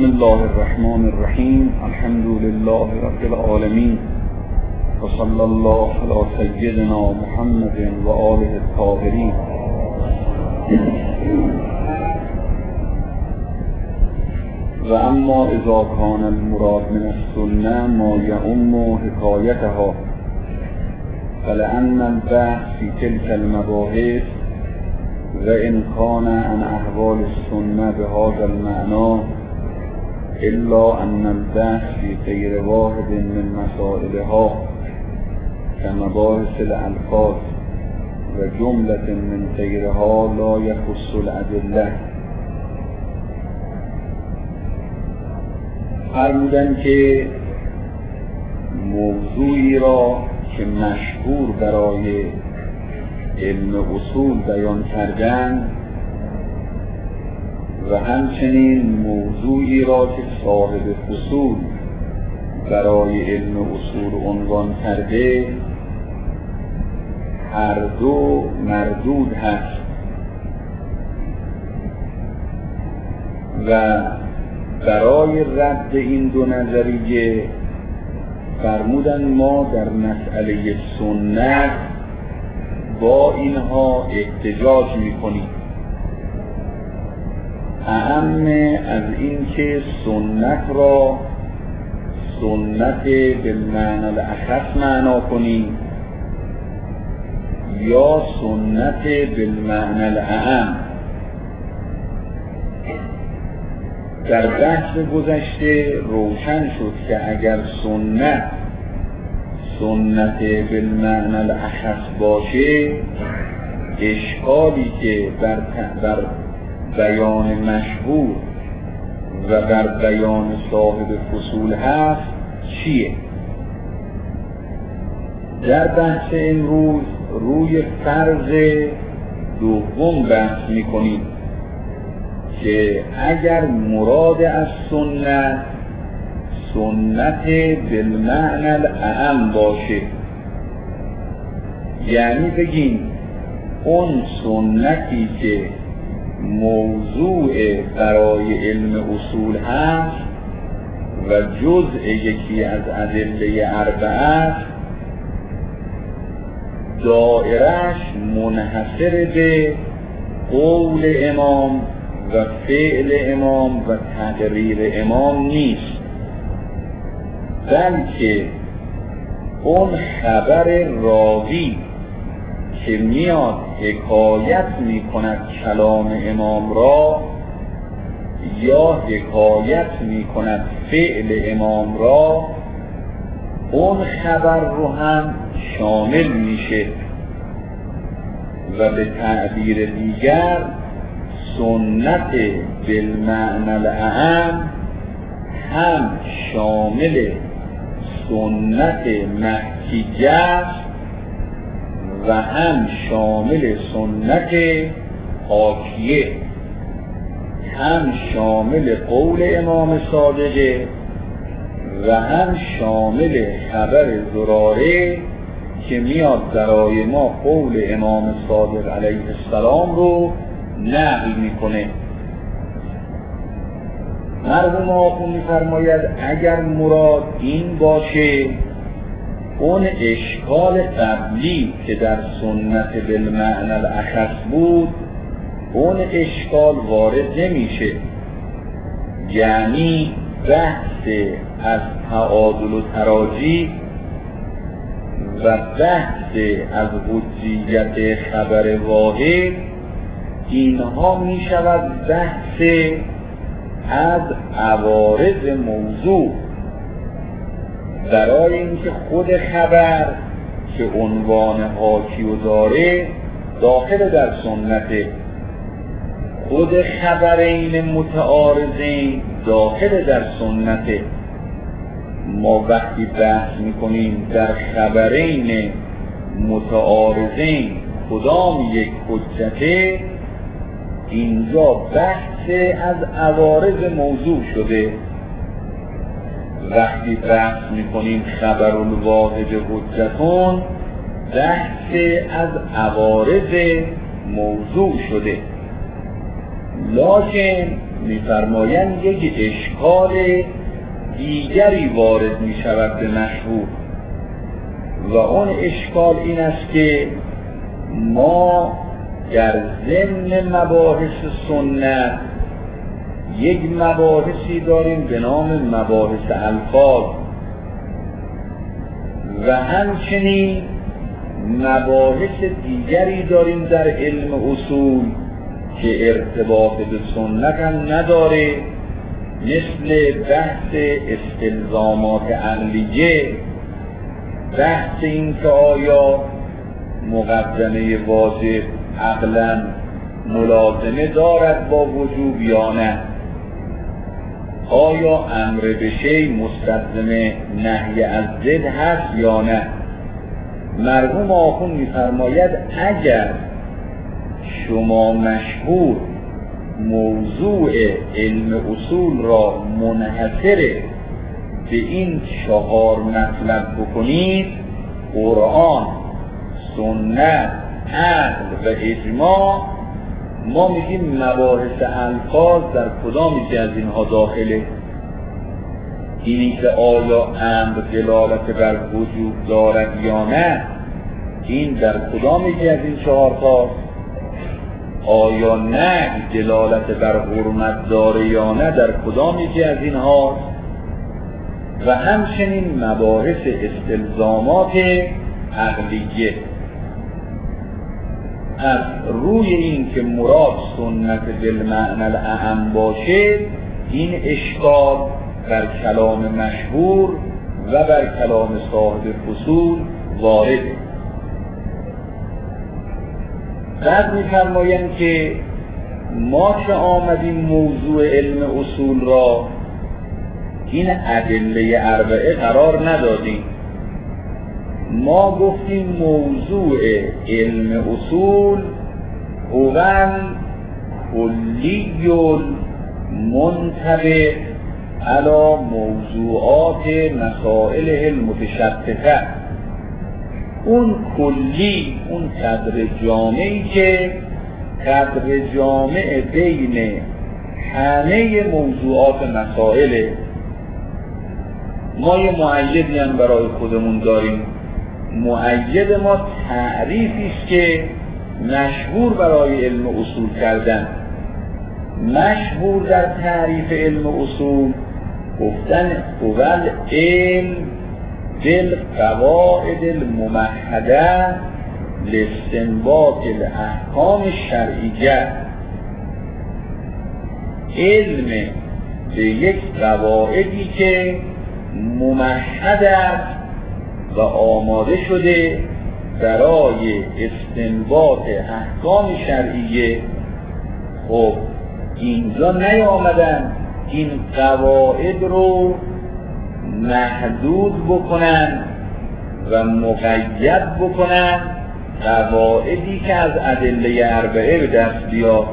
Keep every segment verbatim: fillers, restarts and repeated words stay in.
بسم الله الرحمن الرحیم. الحمد لله رب العالمین و صلی الله علی سیدنا محمد و آله الطاهرین. و اما اذا کان المراد من السنه ما یعم حکایتها فلأن البحث في تلك المباحث وإن كان عن أحوال السنة بهذا المعنى إلا أن البحث في غير واحد من مسائلها كمباحث الألفاظ وجملة من غيرها لا يخص الأدلة. فرمودن که موضوعی را که مشهور برای علم اصول بیان کردن و همچنین موضوعی را که صاحب فصول برای علم اصول عنوان کرده هر دو مردود هست و برای رد این دو نظریه فرمودن ما در مسئله سنت با اینها احتجاج میکنیم، اهم از این که سنت را سنت بالمعنی الاخص معنا کنیم یا سنت بالمعنی الاعم. در بحث گذشته روشن شد که اگر سنت سنت بالمعنی الاخص باشه، اشکالی که بر, بر بیان مشهور و بر بیان صاحب فصول هست چیه؟ در بحث امروز روی فرض دوم بحث میکنیم که اگر مراد از سنت سنت بالمعنی الاعم باشه، یعنی بگیم اون سنتی که موضوع برای علم اصول هست و جزء یکی از ادله اربعه دایرش منحصر به قول امام و فعل امام و تقریر امام نیست، بلکه اون خبر راوی که میاد حکایت میکند کلام امام را یا حکایت میکند فعل امام را، اون خبر رو هم شامل میشه و به تعبیر دیگر سنت بالمعنی الاعم هم شامل سنت مکیه است و هم شامل سنت حاکیه، هم شامل قول امام صادقه و هم شامل خبر زراره که میاد برای ما قول امام صادق علیه السلام رو نقل میکنه. مرحوم آخوند میفرماید اگر مراد این باشه، اون اشکال قبلی که در سنت بالمعنی الاخص بود اون اشکال وارد نمیشه، یعنی بحث از تعادل و تراجیح و بحث از حجیت خبر واحد اینها میشود بحث از عوارض موضوع، برای اینکه خود خبر که عنوان حاکی و داره داخل در سنت، خود خبرین متعارضین داخل در سنت. ما وقتی بحث میکنیم در خبرین متعارضین کدام یک حجته، اینجا بحث از عوارض موضوع شده. وقتی بحث میکنیم خبر الواحد حجتون، بحث از عوارض موضوع شده. لکن می‌فرمایند یک اشکال دیگری وارد می‌شود به مشهور و اون اشکال این است که ما در ضمن مباحث سنت یک مباحثی داریم به نام مباحث الفاظ و همچنین مباحث دیگری داریم در علم اصول که ارتباط به سنت هم نداره، مثل بحث استلزامات عقلیه، بحث این که آیا مقدمه واجب عقلاً ملازمه دارد با وجوب یا نه، آیا امر به شیء مستلزم نهی از ضد هست یا نه. مرحوم آخوند می‌فرماید اگر شما مشهور موضوع علم اصول را منحصر به این چهار مطلب بکنید، قرآن، سنت، عقل و اجماع، ما میگیم مباحث الفاظ در کدام یکی از اینها داخله؟ اینی که آیا امر دلالت بر وجوب دارد یا نه، این در کدام یکی از این چهار تاست؟ آیا نه دلالت بر حرمت داره یا نه، در کدام یکی از این هاست؟ و همچنین مباحث استلزامات عقلیه. از روی این که مراد سنت بالمعنی الاعم باشه، این اشکال بر کلام مشهور و بر کلام صاحب فصول وارده. بعد می‌فرمایند که ما که آمدیم موضوع علم اصول را این ادله اربعه قرار ندادیم، ما گفتیم موضوع علم اصول هو کلی منطبق علی موضوعات مسائل المتشتته. اون کلی، اون قدر جامعی که قدر جامع بین همه موضوعات مسائله. ما یه مؤیدی هم برای خودمون داریم. مؤید ما تعریفی است که مشهور برای علم اصول کردن. مشهور در تعریف علم اصول گفتن اول علم بالقواعد الممهده لاستنباط الاحکام الشرعیه. علم به یک قواعدی که ممهد است و آماده شده برای استنباط احکام شرعیه. خب اینجا نیامدن این قواعد رو محدود بکنن و مقید بکنن، قواعدی که از ادله اربعه به دست بیاد.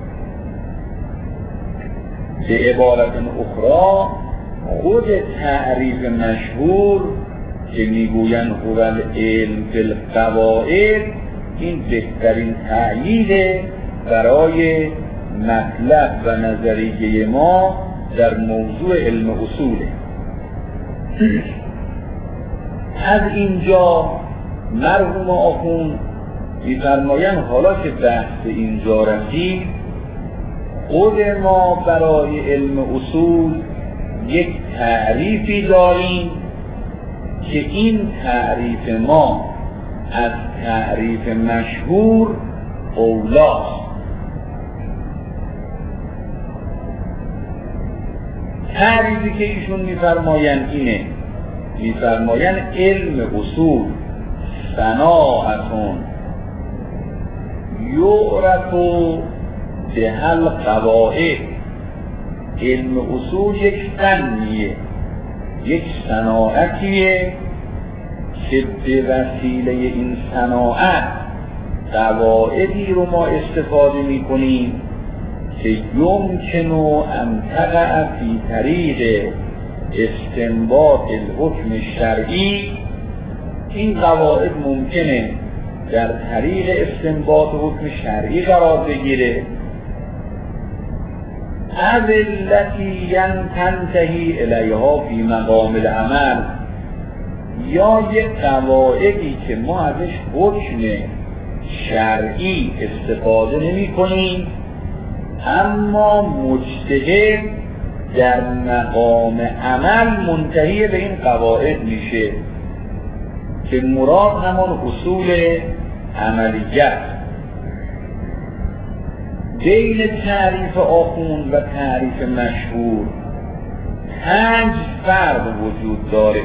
به عبارت اخرى خود تعریف مشهور که میگوین هو العلم بالقواعد، این بهترین تأیید برای مطلب و نظریه ما در موضوع علم اصوله. از اینجا مرحوم آخوند می‌فرمایند حالا که بحث اینجا رسید، خود ما برای علم اصول یک تعریفی داریم که این تعریف ما از تعریف مشهور اولاست. تعریفی که ایشون می‌فرمایند اینه، می‌فرمایند علم اصول صناعتون یعرف بهل قواعد. علم اصول یک فنیه، یک صناعتیه که به وسیله این صناعت قواعدی رو ما استفاده می‌کنیم که یمکن ان تقع فی طریق استنباط الحکم شرعی. این قواعد ممکنه در طریق استنباط حکم شرعی قرار بگیره از التي تنتهی الیها فی مقام العمل، یا یک قواعدی که ما ازش حکم شرعی استفاده نمی کنیم اما مجتهد در مقام عمل منتهی به این قواعد میشه که مراد همان اصول عملیت. بین تعریف آخوند و تعریف مشهور پنج فرق وجود داره.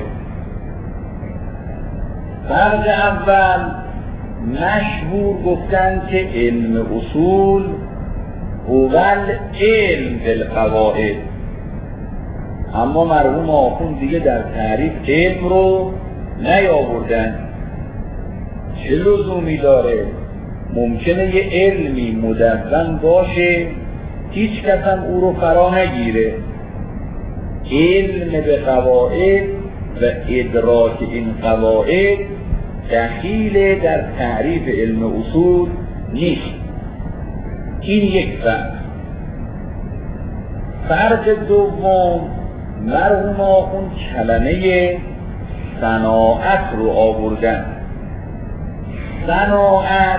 فرق اول، مشهور گفتن که علم اصول هو علم بالقواعد، اما مرحوم آخوند دیگه در تعریف علم رو نیاوردن. چه لزومی داره؟ ممکنه یه علمی مدون باشه هیچ کس هم او رو فرا نگیره. علم به قواعد و ادراک این قواعد دخیل در تعریف علم اصول نیست. این یک فرق. فرق دوم، مرحوم آخوند کلمه صناعت رو آوردن. صناعت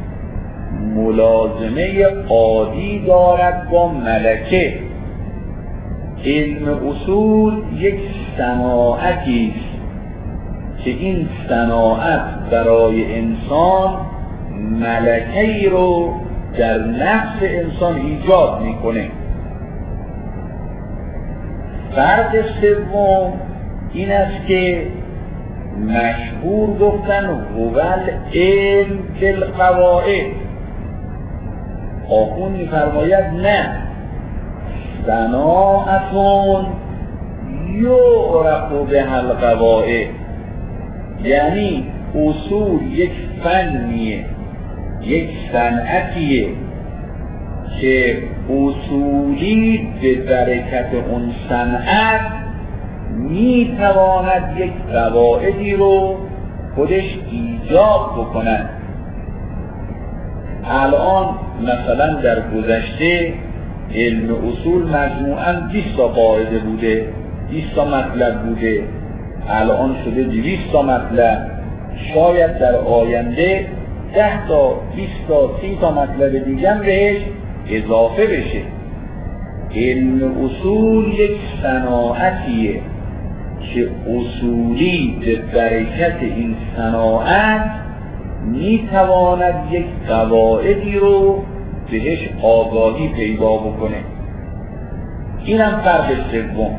ملازمه عادی دارد با ملکه. علم اصول یک صناعتی است که این صناعت برای انسان ملکه‌ای رو در نفس انسان ایجاد میکنه. فرق سوم این است که مشهور گفتن هو علم بالقواعد، آخوند می‌فرماید نه، صناعتون یعرف بها القواعد، یعنی اصول یک فنیه، یک صنعتیه که اصولی به برکت اون صنعت میتواند یک قواعدی رو خودش ایجاد بکند. الان مثلا در گذشته علم اصول مجموعاً بیست تا قاعده بوده، بیست تا مطلب بوده، الان شده دویست تا مطلب، شاید در آینده ده تا بیست تا سی تا مطلب دیگه بهش اضافه بشه. علم اصول یک صناعتیه که اصولی به برکت این صناعت میتواند یک قواعدی رو بهش آگاهی پیدا بکنه. این هم فرق سوم.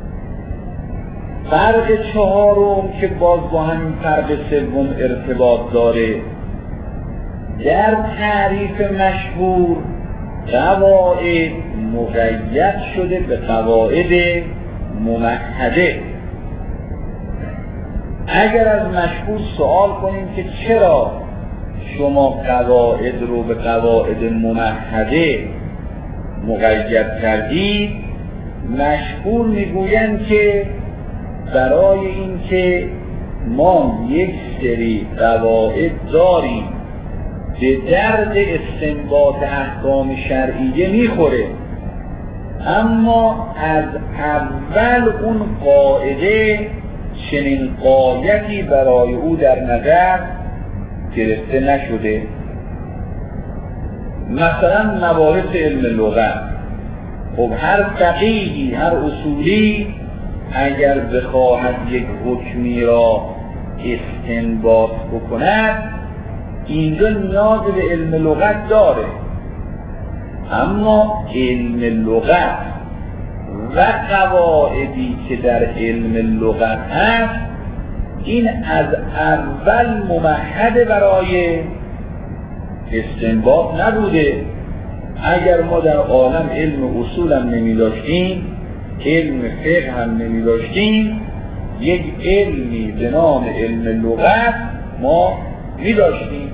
فرق چهارم که باز با همین فرق سوم ارتباط داره، در تعریف مشهور قواعد مقید شده به قواعد ممهده. اگر از مشهور سوال کنیم که چرا شما قواعد رو به قواعد ممهده مقید کردید، مشهور میگویند که برای اینکه ما یک سری قواعد داریم به درد استنباط احکام شرعیه میخوره، اما از اول اون قاعده چنین غایتی برای او در نظر گرفته نشده. مثلا مباحث علم لغت، خب هر فقیهی، هر اصولی اگر بخواهد یک حکمی را استنباط بکند اینجا نیاز به علم لغت داره، اما علم لغت و قواعدی که در علم لغت هست این از اول ممهد برای استنباط نبوده. اگر ما در عالم علم اصول هم نمی داشتیم، علم فقه هم نمی داشتیم، یک علمی به نام علم لغت ما می داشتیم.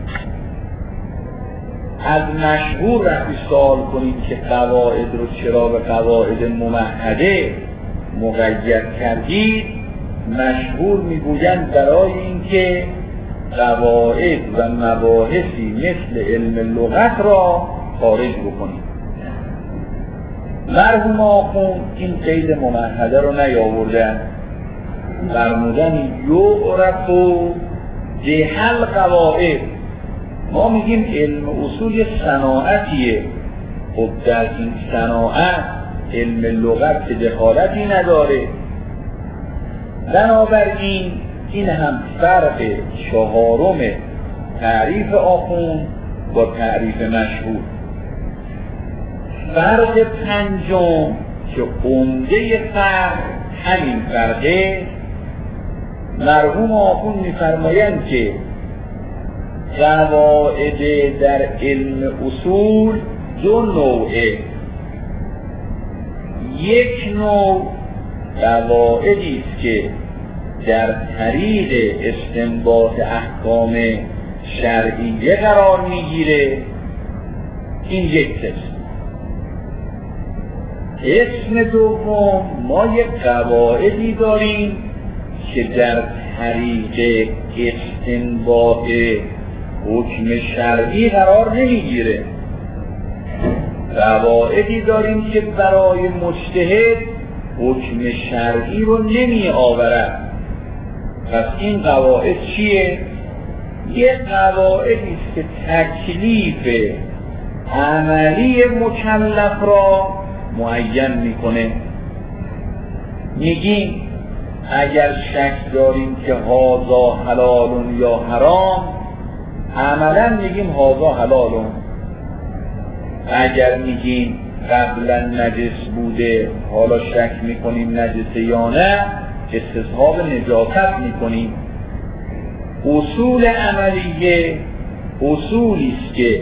از مشهور رفتی سوال کنید که قواعد رو چرا به قواعد ممهده مقید کردید، مشهور میگویند برای اینکه قواعد و مباحثی مثل علم لغت را خارج بکنید. مرحوم آخوند این قید ممهده رو نیاوردن، فرمودن یعرف جهل قواعد. ما میگیم علم اصول یه صناعتیه، خب در این صناعت علم لغت که دخالتی نداره. بنابراین این هم فرق چهارم تعریف آخوند با تعریف مشهور. فرق پنجم که عمده فرق همین فرقه، مرحوم آخوند می‌فرمایند که قواعد در علم اصول دو نوعه. یک نوع قواعدی است که در طریق استنباط احکام شرعیه قرار میگیره، این یک قسم. قسم دوم ما یک قواعدی داریم که در طریق استنباط حکم شرعی قرار نمیگیره. قواعدی داریم که برای مجتهد حکم شرعی رو نمی آورد. پس این قواعد چیه؟ یک قواعدی است که تکلیف عملی مکلف را معین میکنه. میگیم اگر شک داریم که هذا حلال یا حرام، عملا میگیم هذا حلال. اگر میگیم قبلا نجس بوده، حالا شک میکنیم نجسه یا نه، استصحاب نجاست میکنیم. اصول عملیه اصولی است که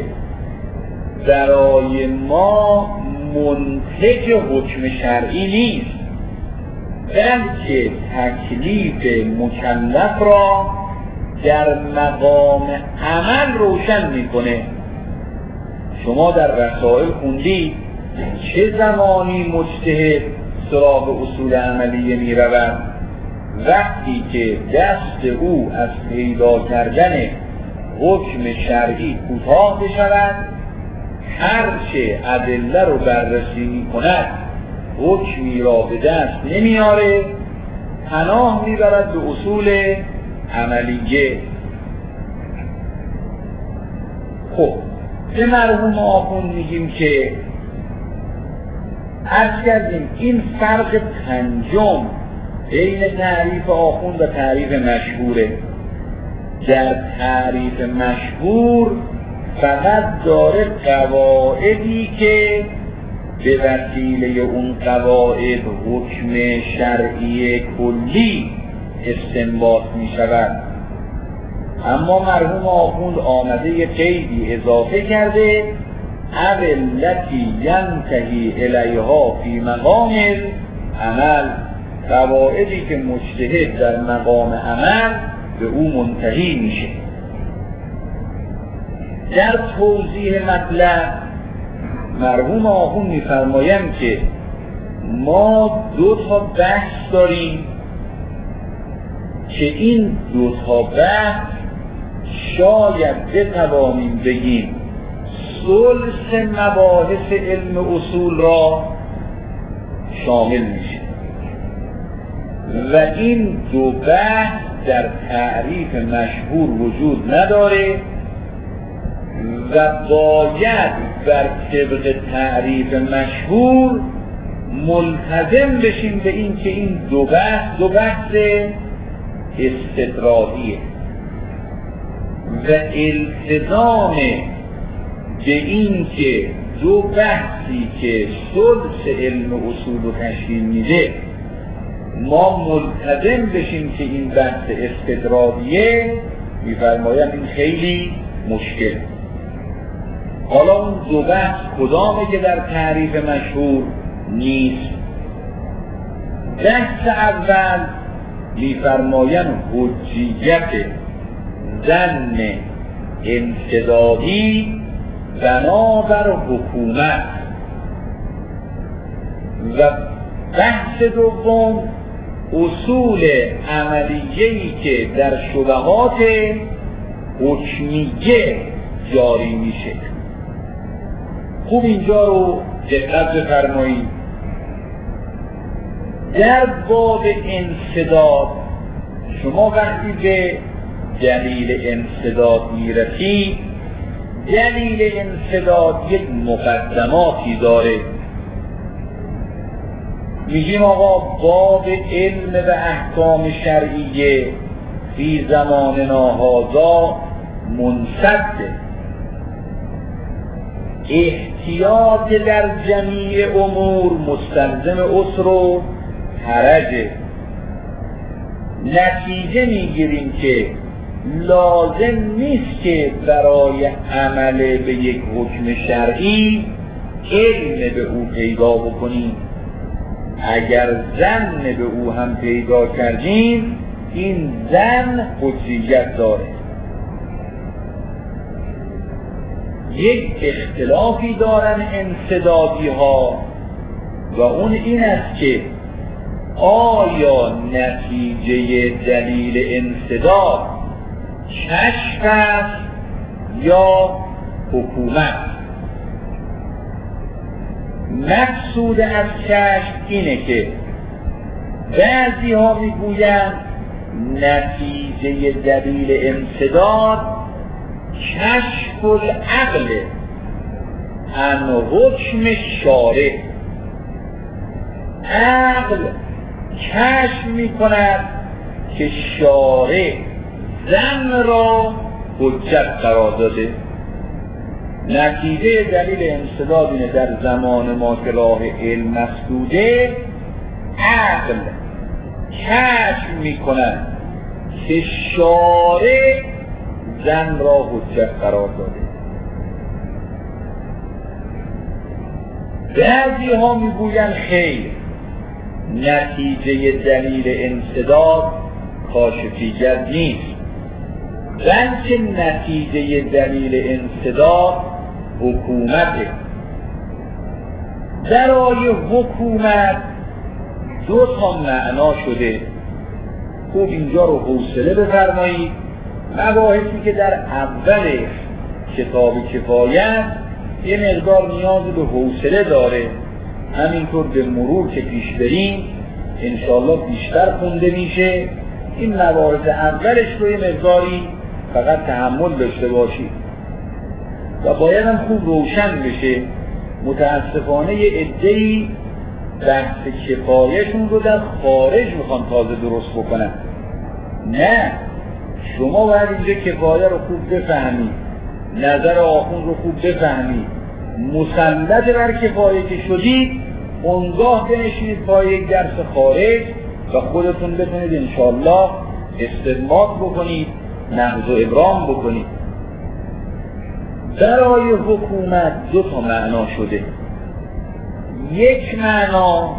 برای ما منتج حکم شرعی نیست، بلکه تکلیف مکلف را در مقام عمل روشن میکنه. شما در رسائل خوندید چه زمانی مجتهد سراغ اصول عملیه می رود؟ وقتی که دست او از پیدا کردن حکم شرعی کوتاه بشود، هرچه ادله رو بررسی می کند حکمی را به دست نمیاره، پناه میبرد به اصول عملیه. خب به مرحوم آخوند میگیم که عرض کردیم این فرق پنجم بین تعریف آخوند و تعریف مشهوره. در تعریف مشهور فقط داره قواعدی که به وسیله اون قواعد حکم شرعی کلی استنباط می شود. اما مرحوم آخوند آمده یک قیدی اضافه کرده، التی ینتهی الیها فی مقام عمل، قواعدی که مجتهد در مقام عمل به او منتهی میشه. در توضیح مطلب مرحوم آخوند میفرمایند که ما دو تا بحث داریم که این دو تا بحث شاید بتوانیم بگیم ثلث مباحث علم اصول را شامل میشه و این دو بحث در تعریف مشهور وجود نداره و باید بر طبق تعریف مشهور ملتزم بشیم به این که این دو بحث دو بحث استطرادیه و التزام به این که دو بحثی که ثلث علم اصول رو تشکیل میده ما ملتزم بشیم که این بحث استطرادیه، میفرمایم این خیلی مشکل. حالا اون دو بحث کدامه که در تعریف مشهور نیست؟ بحث اول میفرمایم حجیت ظن انسدادی بنابر حکومت و بحث دوم اصول عملیه‌ای که در شبهات حکمیه جاری میشه. خوب اینجا رو دقت بفرمایید. در باب انسداد شما وقتی به دلیل انسداد میرسید، دلیل انسداد یک مقدماتی داره. میگیم آقا باب علم و احکام شرعیه فی زماننا هذا منسده، احتیاط در جمیع امور مستلزم عسر و حرجه. نتیجه میگیریم که لازم نیست که برای عمل به یک حکم شرعی علم به او پیدا بکنیم. اگر ظن به او هم پیدا کردیم این ظن حجیت داره. یک اختلافی دارن انسدادی ها و اون این است که آیا نتیجه دلیل انسداد کشف است یا حکومت؟ مقصود از کشف اینه که بعضی ها میگویند نتیجه دلیل انسداد کشف العقل عن حکم شارع. عقل کشف میکند که شارع ظن را حجت قرار داده. نتیجه دلیل انسداد اینه در زمان ما که راه علم مسدوده، عقل کشف میکند که شارع ظن را حجت قرار داده. بعضی ها میگویند خیر، نتیجه دلیل انسداد کاشفیت نیست، بلکه نتیجه دلیل انسداد حکومته. برای حکومت دو تا معنا شده. خوب اینجا رو حوصله بفرمایید. مباحثی که در اول کتاب کفایت یه مقدار نیاز به حوصله داره، همینطور به مرور که پیش بریم انشاءالله بیشتر خونده میشه. این مباحث اولش رو یه مقداری فقط تحمل داشته باشید و باید هم خوب روشن بشه. متاسفانه یه عده‌ای بحث کفایه‌شون رو در خارج میخوان تازه درست بکنن. نه، شما باید اینجا کفایه رو خوب بفهمید، نظر آخوند رو خوب بفهمید، مسلط بر کفایه که شدید اونگاه بنشینید پای یک درس خارج و خودتون بتونید انشاءالله استدماج بکنید، نقض و ابرام بکنید. برای حکومت دو تا معنا شده. یک معنا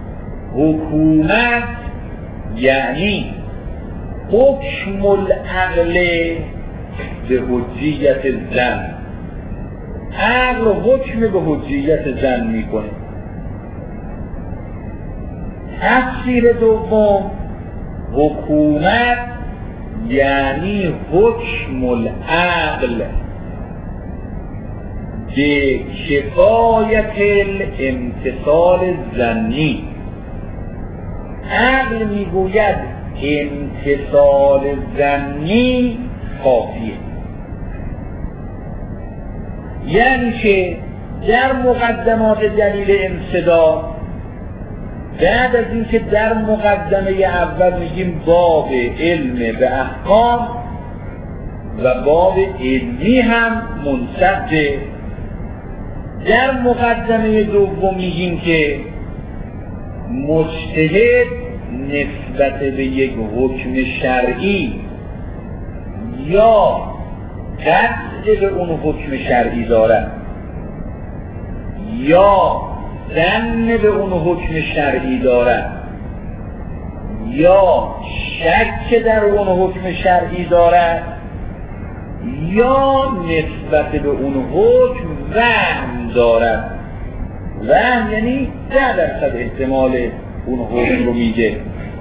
حکومت یعنی حکم العقل به حجیت زن. عقل حکم به حجیت زن میکنه. تفسیر دوم حکومت یعنی حکم العقل به کفایت الامتصال زنی. عقل میگوید امتصال زنی کافیه، یعنی که در مقدمات دلیل انسداد، بعد از اینکه در مقدمه اول میگیم باب علم به احکام و باب علمی هم منصده، در مقدمه دوم میگیم که مجتهد نسبت به یک حکم شرعی یا قطع به اون حکم شرعی دارد یا ظن به اون حکم شرعی دارد یا شک در اون حکم شرعی دارد یا نسبت به اون حکم وهم دارد. وهم یعنی ده درصد احتمال اون حکم رو میگه.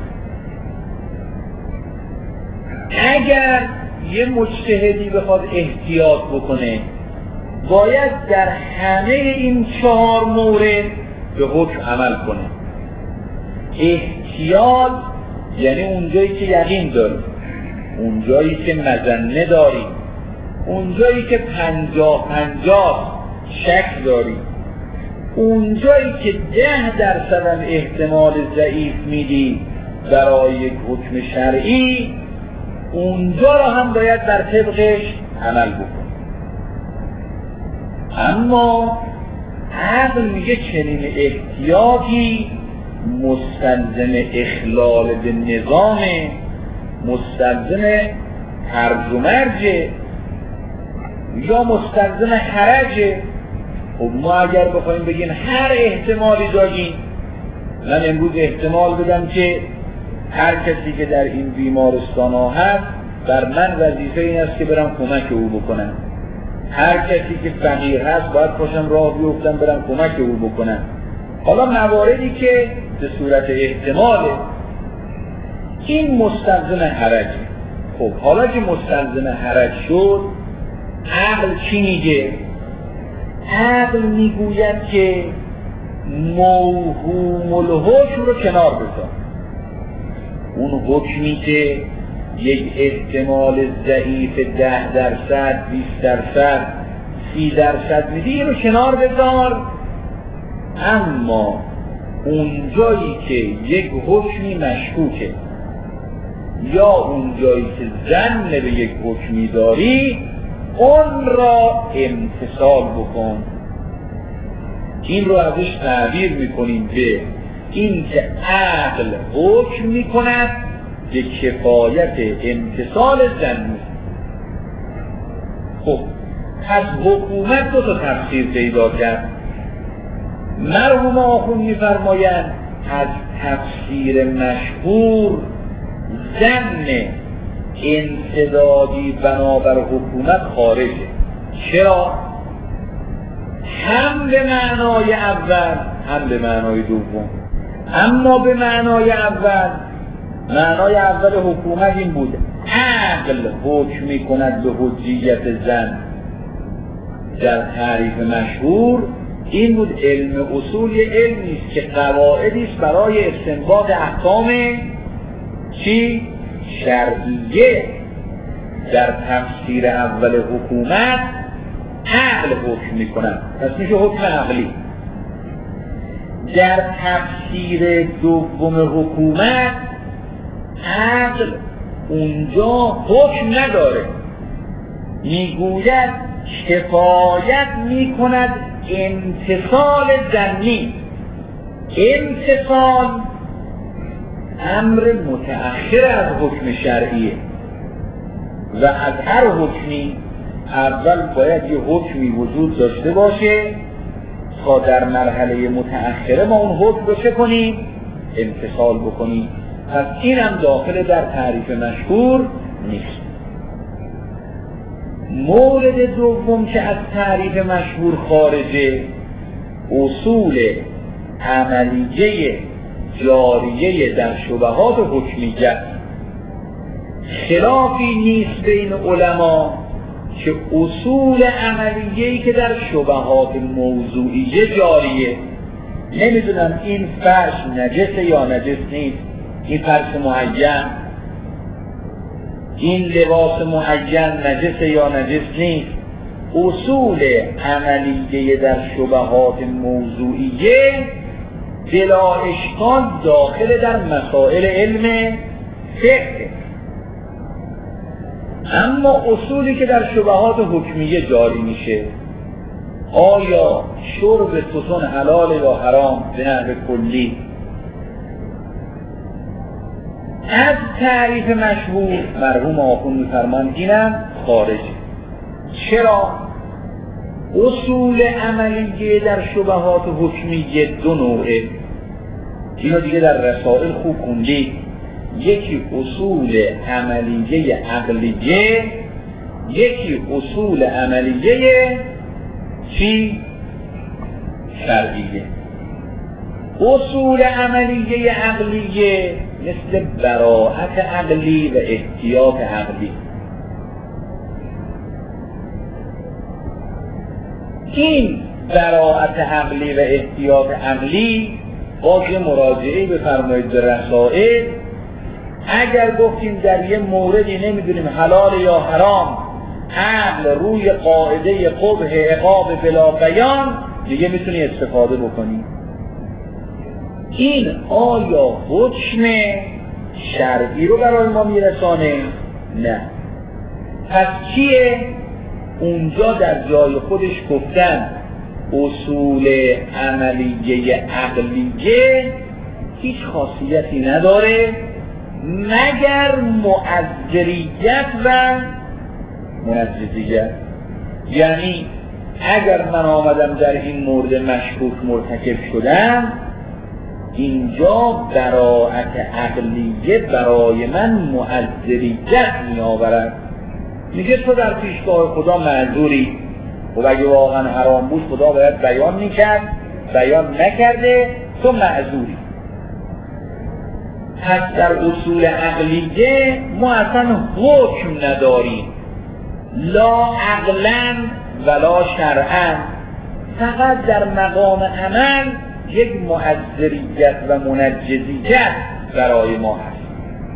اگر یه مجتهدی بخواد احتیاط بکنه باید در همه این چهار مورد به حکم عمل کنه. احتیال یعنی اونجایی که یقین داری، اونجایی که مظنه داری، اونجایی که پنجاه پنجاه شک داری، اونجایی که ده درصد احتمال ضعیف میدی برای یک حکم شرعی، اونجا را هم باید بر طبقش عمل بکن. اما عقل میگه چنین احتیاطی مستلزم اخلال به نظام، مستلزم هرج و مرج یا مستلزم حرج. خب ما اگر بخوایم بگیم هر احتمالی داریم، من امروز احتمال بدم که هر کسی که در این بیمارستان ها هست بر من وظیفه این است که برم کمک او بکنم، هر کسی که فقیر هست باید پاشم راه بیفتم برم کمک او بکنم. حالا مواردی که به صورت احتماله این مستلزم حرج. خب حالا که مستلزم حرج شد، عقل چی میگه؟ عقل میگوید که موهوم الحکم رو کنار بذار. اون حکمی که یک احتمال ضعیف ده درصد، بیست درصد، سی درصد میدی رو کنار بذار، اما اونجایی که یک حکمی مشکوکه یا اونجایی که ظن به یک حکمی داری، اون را امتثال بکن. این رو ازش تعبیر میکنیم به این که عقل حکم میکند به کفایت امتثال ظنی. خب از حکومت دو تا تفسیر پیدا کرد. مرحوم آخوند میفرمایند از تفسیر مشهور ظن انسدادی بنابر حکومت خارجه. چرا؟ هم به معنای اول هم به معنای دوم. اما به معنای اول، معنای اول حکومت این بود عقل حکم می کند به حجیت زن. در تعریف مشهور این بود علم اصول یه علمی است که قواعدی است برای استنباط احکام چی؟ شرعیه. در تفسیر اول حکومت عقل حکم می کند، پس میشه حکم عقلی. در تفسیر دوم حکومت عقل اونجا حکم نداره، میگوید کفایت میکند امتثال ظنی. امتثال امر متأخر از حکم شرعیه و از هر حکمی اول باید یه حکمی وجود داشته باشه تا در مرحله متأخره ما اون حکم رو چه کنیم؟ امتثال بکنیم. پس این هم داخل در تعریف مشهور نیست. مورد دوم که از تعریف مشهور خارجه، اصول عملیه جاریه در شبهات حکمیت. خلافی نیست بین علما که اصول عملیه‌ای که در شبهات موضوعیه جاریه، نمیدونم این فرش نجسه یا نجس نیست، این فرش معین، این لباس معین نجسه یا نجس نیست، اصول عملیه در شبهات موضوعیه بلا اشکال داخل در مسائل علم فقه. اما اصولی که در شبهات حکمیه جاری میشه، آیا شرب توتون حلال یا حرام به نحو کلی، از تعریف مشهور مرحوم آخوند می‌فرمایند اینم خارجه. چرا؟ اصول عملیه در شبهات حکمیه دو نوعه، اینو دیگه در رسائل خوب خوندید. یکی اصول عملیه عقلیه، یکی اصول عملیه چی؟ شرعیه. اصول عملیه عقلیه مثل براءت عقلی و احتیاط عقلی. این براءت عقلی و احتیاط عقلی باز یه مراجعه بفرمایید به رسائل. اگر گفتیم در یه موردی نمیدونیم حلال یا حرام، عقل روی قاعده قبح عقاب بلا بیان دیگه میتونی استفاده بکنی. این آیا حکم شرعی رو برای ما میرسانه؟ نه. پس چیه؟ اونجا در جای خودش گفتن اصول عملیه عقلیه هیچ خاصیتی نداره مگر مؤثریت و منجزیت. یعنی اگر من آمدم در این مورد مشکوک مرتکب شدم، اینجا براءت عقلیه برای من مؤثریت می آورد. میگه تو در پیشگاه خدا معذوری، و اگه واقعا حرام بود خدا باید بیان میکرد، بیان نکرده، تو معذوری. پس در اصول عقلیه ما اصلا حکم نداریم، لا عقلا ولا شرعا، فقط در مقام عمل یک مؤثریت و منجزیت برای ما هست.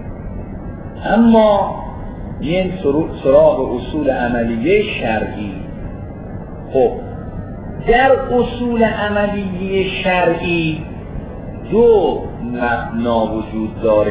اما این سراغ اصول عملیه شرعی. خب در اصول عملیه شرعی دو مبنا وجود داره.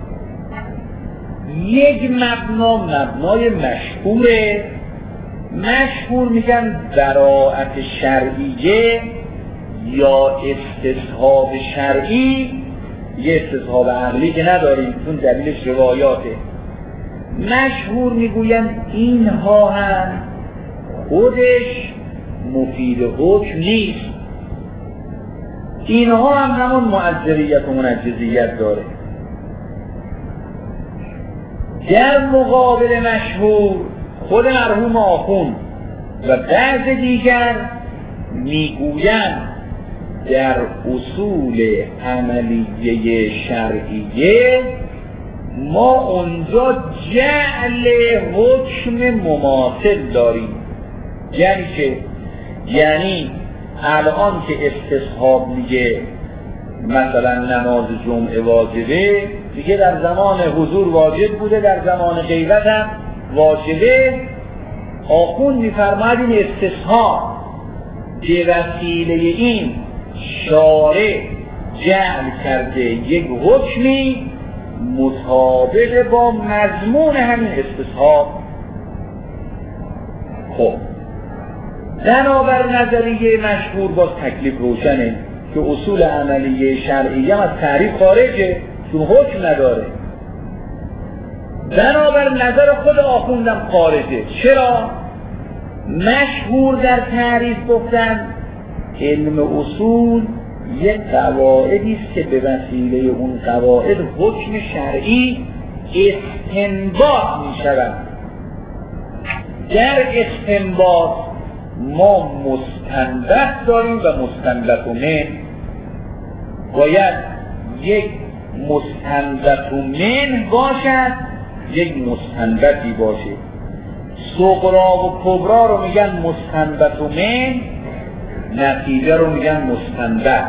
یک مبنا مبنای مشهوره، مشهور میگن براءت شرعیه یا استصحاب شرعی. یه استصحاب عقلی که نداریم چون دلیلش روایاته. مشهور میگوین اینها هم خودش مفید حکم نیست، اینها هم همون مؤثریت و منجزیت داره. در مقابل مشهور خود مرحوم آخوند و بعض دیگر میگویند در اصول عملیه شرعیه ما اونجا جعل حکم مماثل داریم. یعنی که یعنی الان که استصحاب میگه مثلا نماز جمعه واجبه، دیگه در زمان حضور واجب بوده، در زمان غیبت هم واجبه. آخوند میفرماید این استصحاب به وسیله این شارع جعل کرده یک حکمی مطابق با مضمون همین استصحاب. خب بنابر نظریه مشهور باز تکلیف روشنه که اصول عملیه شرعی هم از تعریف خارجه چون حکم نداره. بنابر نظر خود آخوندم خارجه. چرا؟ مشهور در تعریف گفتن علم اصول یک قواعدی است که به وسیله اون قواعد حکم شرعی استنباط می شود. در استنباط ما مستنبط داریم و مستنبط من. باید یک مستنبط من باشد، یک مستنبطی باشه. صغرا و کبرا رو میگن مستنبط من، نتیجه رو میگن مستنبط.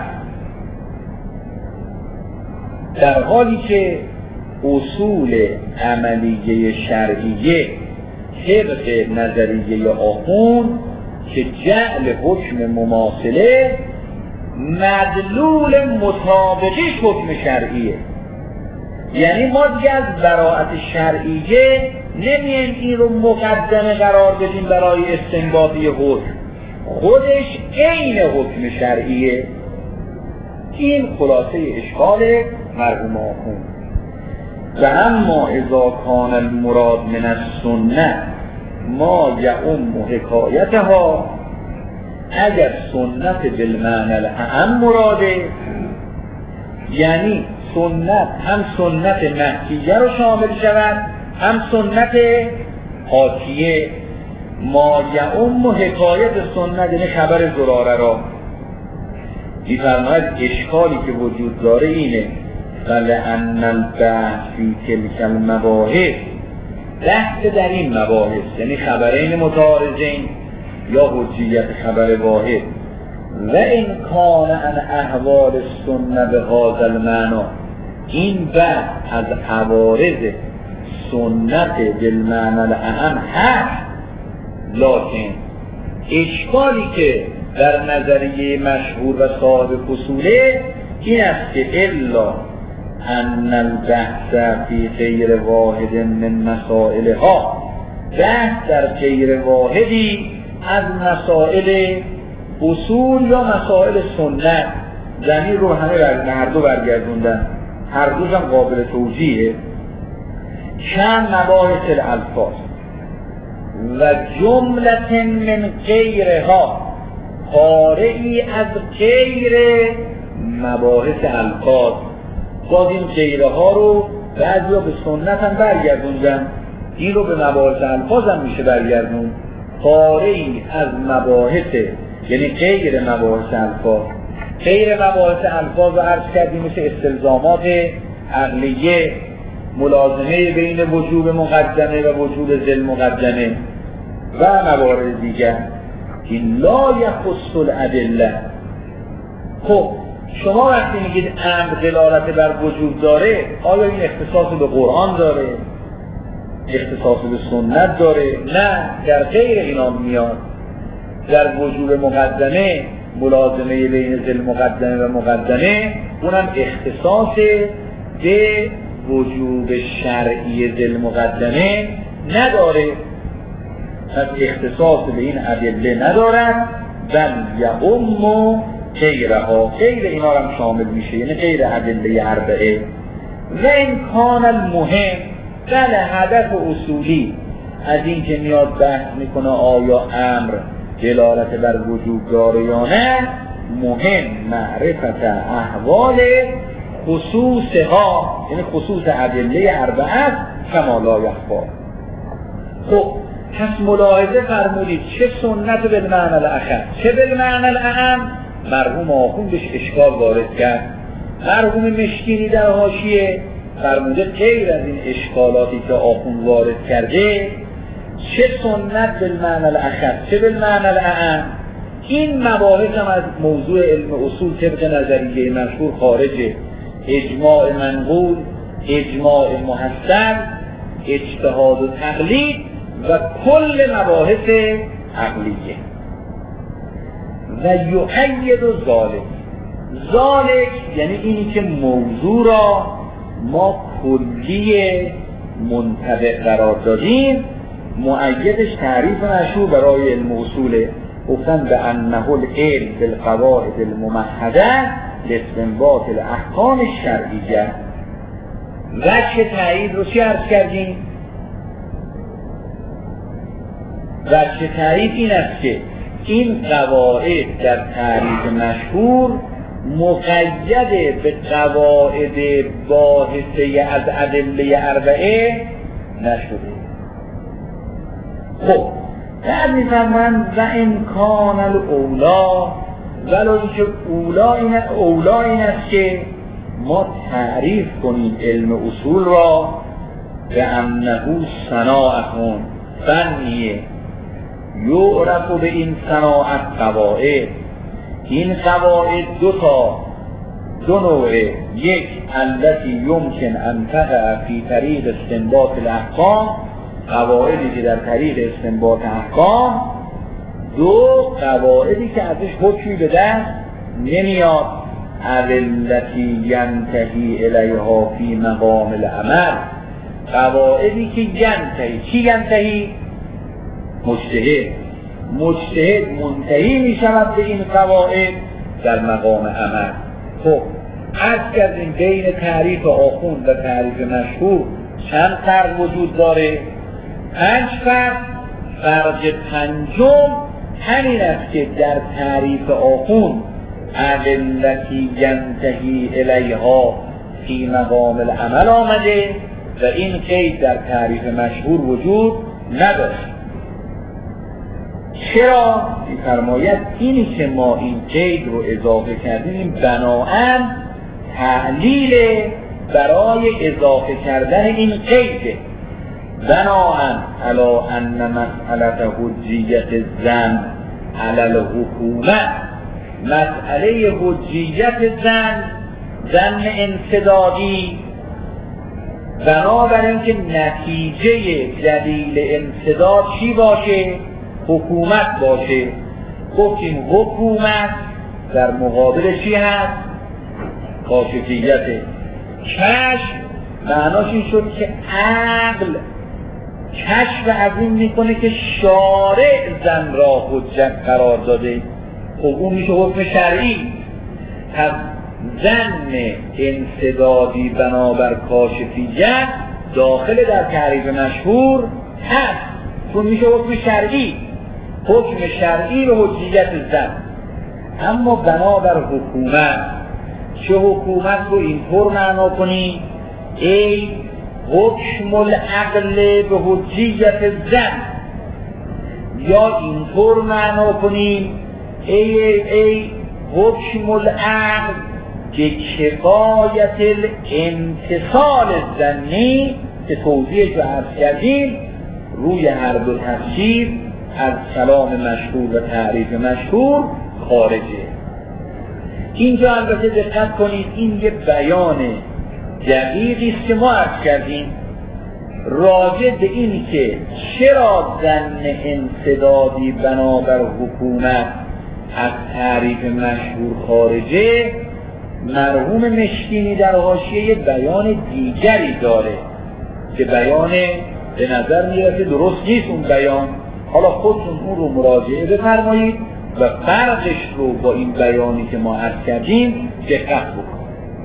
در حالی که اصول عملیه شرعیه طبق نظریه آخوند که جعل حکم مماثله مدلول مطابقش حکم شرعیه. یعنی ما دیگه از براءت شرعیه نمیم این رو مقدمه قرار بدیم برای استنباطی حکم، خودش عین حکم شرعیه. این خلاصه اشکال مرحوم آخوند. و اما اذا کان المراد من السنه ما یعم حکایتها، اگر سنت بالمعنی الاعم مراده، یعنی سنت هم سنت مکیه رو شامل شود هم سنت حاکیه. ما یعم حکایت سنت یعنی خبر زراره را. می‌فرماید اشکالی که وجود داره اینه فلأن البحث فی تلک المباحث، بحث در این مباحث یعنی خبرین متعارضین یا حجیت خبر واحد و این کان ان احوال سنت به هذا المعنی، این بحث از عوارض سنت بالمعنی الاعم هست، لکن اشکالی که در نظریه مشهور و صاحب فصوله این است که الا ان البحث فی غیر واحد من مسائلها، بحث در غیر واحدی از مسائل اصول یا مسائل سنت، زمین رو همه بر هر دو برگردوندن، هر دوش هم قابل توجیهه، چند مباحث الالفاظ و جملت من غیرها، پاره‌ای از غیر مباحث الفاظ. باز این غیرها رو بعضیا به سنت هم برگردوندن، این رو به مباحث الفاظ هم میشه برگردون. پاره‌ای از مباحث، یعنی غیر مباحث الفاظ. غیر مباحث الفاظ رو عرض کردیم مثل استلزامات عقلیه، ملازمه بین وجوب مقدمه و وجوب ذل مقدمه و موارد دیگر. این لا یخص الادله. خب شما وقتی میگید امر دلالت بر وجوب داره، آیا این اختصاص به قرآن داره؟ اختصاص به سنت داره؟ نه، در غیر اینا میاد. در وجوب مقدمه، ملازمه بین ذل مقدمه و مقدمه، اونم اختصاص به وجوب شرعی ذل مقدمه نداره، پس اختصاص به این ادله ندارد، بل یعم غیرها، غیر اینا هم شامل میشه، یعنی غیر ادله اربعه. و این کان المهم، بله هدف اصولی از این که میاد بحث میکنه آیا امر دلالت بر وجوب داره یا نه، مهم معرفت احوال خصوصها، یعنی خصوص ادله اربعه کما لا یخفا. خب پس ملاحظه فرمودید چه سنت بالمعنی الاخر چه بالمعنی الاعم، مرحوم آخوند بهش اشکال وارد کرد. مرحوم مشکینی در حاشیه فرموده غیر از این اشکالاتی که آخوند وارد کرده، چه سنت بالمعنی الاخر چه بالمعنی الاعم، این مباحث هم از موضوع علم اصول طبق نظریه مشهور خارجه. اجماع منقول، اجماع محسن، اجتهاد و تقلید و کل مباحث عقلیه. و یؤید ذالک، ذالک یعنی اینی که موضوع را ما کلیه منطبق قرار دادیم، مؤیدش تعریف مشهور برای علم اصوله، گفتن به انه العلم بالقواعد الممهده لاستنباط الاحکام الشرعیه. وجه تایید رو چی عرض کردیم؟ وجه تایید این است که این قواعد در تعریف مشهور مقید به قواعد باحثه از ادله اربعه نشده. خب بعد میفرمایند و امکان الاولا، ولو اینکه اولا این اولا این است که ما تعریف کنیم علم اصول را به انه صناعتون فنیه، یعرف به این صناعت قواعد. این قواعد دو تا دو نوعه، یک التي یمکن ان تقع فی طریق استنباط الاحکام، قواعدی که در طریق استنباط احکام، دو قواعدی که ازش حکمی به دست نمیاد، التي ینتهی الیها فی مقام العمل، قواعدی که ینتهی، کی ینتهی؟ مجتهد. مجتهد منتهی می شود به این قواعد در مقام عمل. خب عرض کردیم بین تعریف آخوند و تعریف مشهور چند فرق وجود داره؟ پنج فرق. فرق پنجم همین است که در تعریف آخوند التی ینتهی الیها فی مقام العمل آمده و این قید در تعریف مشهور وجود نداره. چرا؟ می‌فرماید اینی که ما این قید رو اضافه کردیم بنااً تعلیل برای اضافه کردن این قید، بنااً علی ان مسئله حجیت الزن علی الحکومه، مسئله حجیت زن، زن انسدادی، بنابراین که نتیجه دلیل انسداد چی باشه؟ حکومت باشه. گفتیم حکومت در مقابل چی هست؟ کاشفیته. کشف معناش این شد که عقل کشف از این میکنه که شارع زن را حجت قرار داده، خب اون میشه حکم شرعی. پس زن انسدادی بنابر کاشفیت داخل در تعریف مشهور هست، چون میشه حکم شرعی، حکم شرعی به حجیت زن. اما بنابر حکومت، چه حکومت رو اینطور معنا کنی؟ ای حکم العقل به حجیت زن، یا اینطور معنا کنی ای ای, ای حکم العقل که کفایت الانتصال زنی، که توضیحش رو عرض کردیم روی هر دو تفسیر از کلام مشهور و تعریف مشهور خارجه. اینجا البته دقت کنید، این یه بیان دقیقی است که ما عرض کردیم راجع به این که چرا زن انسدادی بنابر حکومت از تعریف مشهور خارجه. مرحوم مشکینی در حاشیه بیان دیگری داره که بیان به نظر میرسه درست نیست اون بیان، حالا خودتون اون رو مراجعه بفرمایید و فرقش رو با این بیانی که ما عرض کردیم دقت بکنید.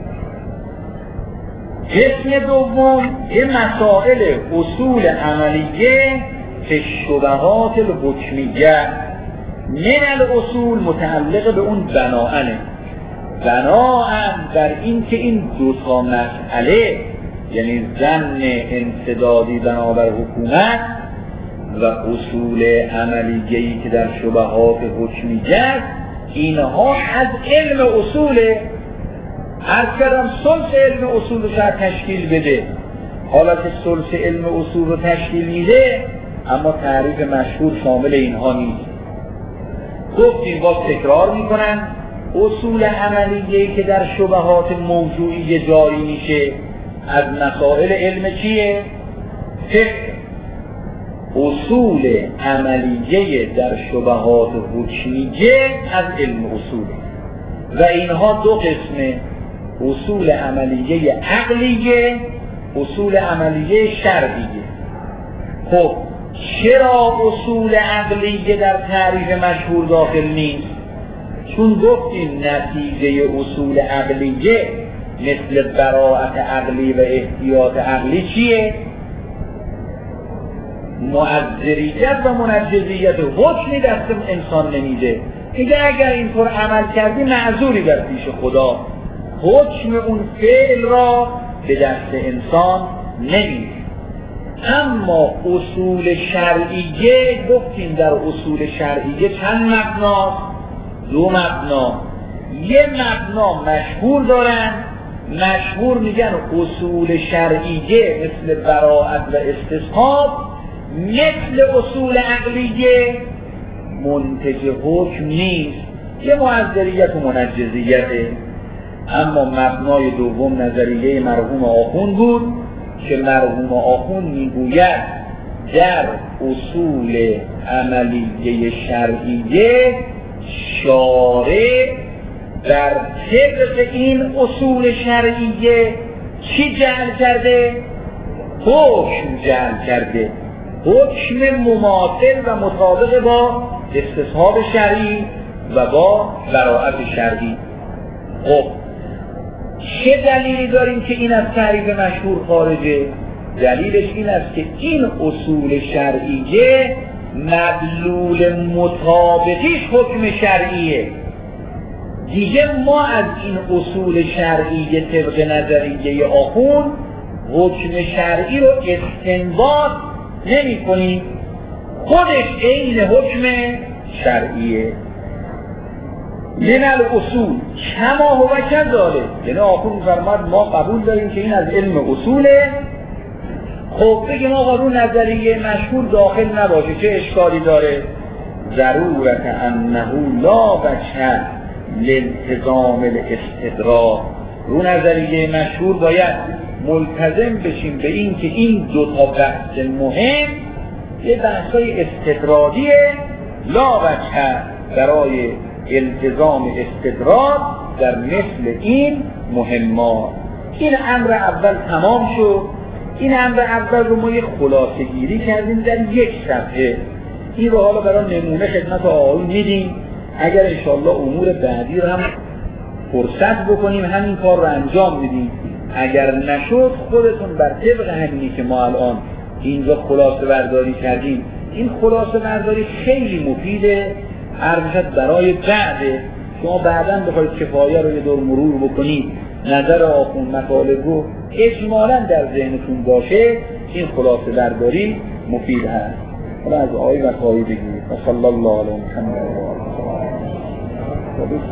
قسم دوم یه مسائل اصول عملیه که شبهات الحکمیه من الاصول متعلق به اون بناءنه، بناءن بر این که این دو تا مسئله، یعنی زن انسدادی بنابر حکومت و اصول عملیه‌ای که در شبهات حکمیه، اینها از علم اصوله. عرض کردم ثلث علم اصول رو شاید تشکیل بده، حالا که ثلث علم اصول رو تشکیل میده اما تعریف مشهور شامل اینها نیست. گفتیم باز تکرار میکنن اصول عملیه‌ای که در شبهات موضوعی جاری میشه از مسائل علم چیه؟ فقه. اصول عملیه در شبهات حکمیه از علم اصوله و اینها دو قسمه، اصول عملیه عقلیه، اصول عملیه شرعیه. خب چرا اصول عقلیه در تعریف مشهور داخل نیست؟ چون گفتیم نتیجه اصول عقلیه مثل براءت عقلی و احتیاط عقلی چیه؟ معذریت و منجزیت. حکمی دست انسان نمیده، میگه اگر اینطور عمل کردی معذوری در پیش خدا، حکم اون فعل را به دست انسان نمیده. اما اصول شرعیه گفتیم در اصول شرعیه چند مبنا؟ دو مبنا. یه مبنا مشهور دارن، مشهور میگن اصول شرعیه مثل براءت و استصحاب مثل اصول عقلیه منتج حکم نیست، یه معذریت و منجزیته. اما مبنای دوم نظریه مرحوم آخوند بود که مرحوم آخوند میگوید در اصول عملیه شرعیه شارع در طبق این اصول شرعیه چی جعل کرده؟ حکم جعل کرده، حکم مماثل و مطابق با استصحاب شرعی و با براءت شرعی. خب چه دلیلی داریم که این از تعریف مشهور خارجه؟ دلیلش این است که این اصول شرعیه مدلول مطابقیش حکم شرعیه. دیگه ما از این اصول شرعیه طبق نظریه آخوند حکم شرعی رو استنباط نمی کنیم، خودش عین حکم شرعیه. من الاصول کما هو کذالک، یعنی آخوند فرماد ما قبول داریم که این از علم اصوله. خب بگیم آقا رو نظریه مشهور داخل نباشه چه اشکالی داره؟ ضرورت انه لا وجه لالتزام الاستدراک. رو نظریه مشهور باید ملتزم بشیم به این که این دو تا بحث مهم یه بحثای استدراکیه، لا وجه برای التزام استدراک در مثل این مهمات. این امر اول تمام شد. این امر اول رو ما یه خلاصه گیری کردیم در یک صفحه. این رو حالا برای نمونه خدمت آقایون میدیم. اگر انشاءالله امور بعدی رو هم فرصت بکنیم همین کار رو انجام میدیم. اگر نشد خودتون بر طبق همینی که ما الان اینجا خلاصه برداری کردیم، این خلاصه برداری خیلی مفیده، ارزشت برای بعده. شما بعداً بخواید کفایه رو یه دور مرور بکنید، نظر آخون مطالب رو اجمالاً در ذهنتون باشه، این خلاصه برداری مفید هست. حالا از آیه وقایی بگید. صلی الله علیه و محمد.